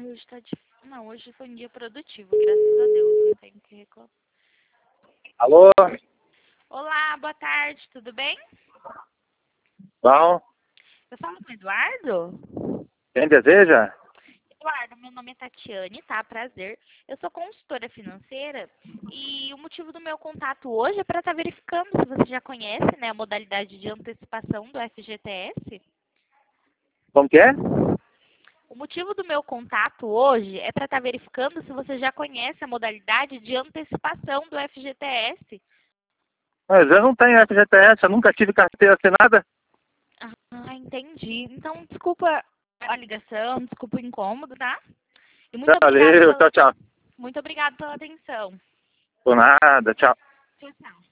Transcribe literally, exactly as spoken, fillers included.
hoje tá difícil. Não, hoje foi um dia produtivo, graças a Deus. Não tenho que reclamar. Alô? Olá, boa tarde, tudo bem? Bom, Eu falo com o Eduardo? quem deseja? Eduardo, meu nome é Tatiane, tá? Prazer. Eu sou consultora financeira e o motivo do meu contato hoje é para estar verificando se você já conhece, né, a modalidade de antecipação do F G T S. Como que é? O motivo do meu contato hoje é para estar verificando se você já conhece a modalidade de antecipação do F G T S. Mas eu não tenho F G T S, eu nunca tive carteira assinada. Ah, entendi. Então, desculpa a ligação, desculpa o incômodo, tá? E muito obrigada Valeu, pela, tchau, tchau. muito obrigada pela atenção. Por nada, tchau. Tchau, tchau.